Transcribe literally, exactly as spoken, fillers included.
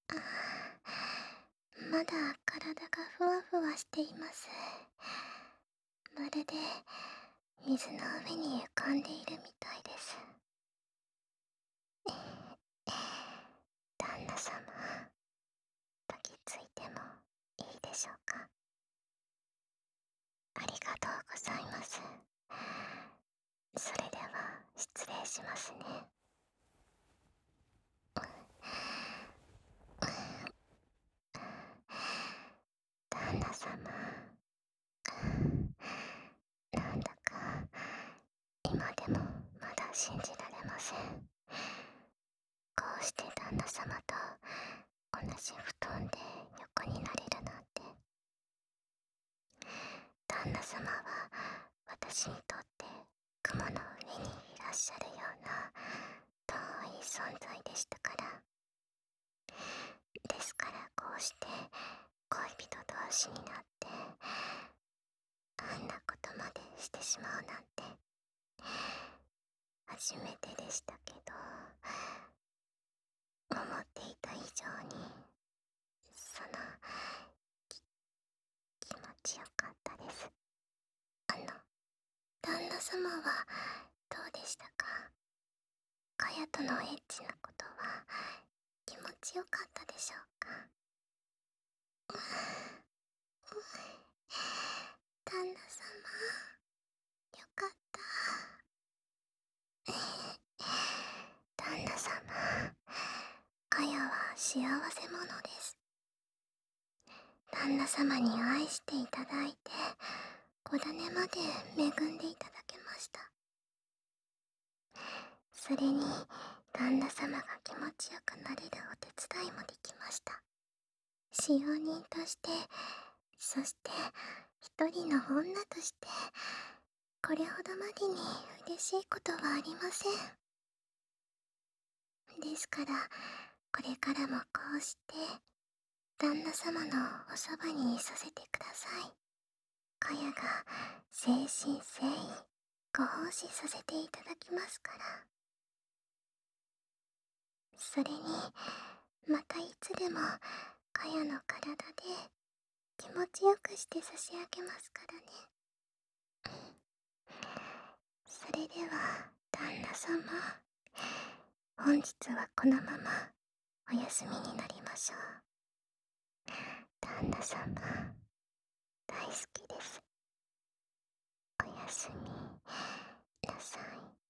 あーまだ体がふわふわしています。まるで水の上に浮かんでいるみたいです。旦那様、抱きついてもいいでしょうか？ありがとうございます。それでは失礼しますね。旦那様、なんだか今でもまだ信じられません。こうして旦那様と同じ布団で横になれるなんて。旦那様は私にとって雲の上にいらっしゃるような遠い存在でしたから。ですからこうして恋人同士になってあんなことまでしてしまうなんて初めてでしたけど、思っていた以上にその気持ちよかったです。あの旦那様はどうでしたか？かやとのエッチなことは気持ちよかったでしょうか？旦那様、よかった。旦那様、かやは幸せ者です。旦那様に愛していただいて、子種まで恵んでいただけました。それに旦那様が気持ちよくなれるお手伝いもできました。使用人として、そして一人の女として、これほどまでに嬉しいことはありません。ですからこれからもこうして旦那様のおそばにいさせてください。かやが誠心誠意ご奉仕させていただきますから。それにまたいつでもかやの体で気持ちよくして差し上げますからね。それでは旦那様、本日はこのままお休みになりましょう。旦那様、大好きです。おやすみなさい。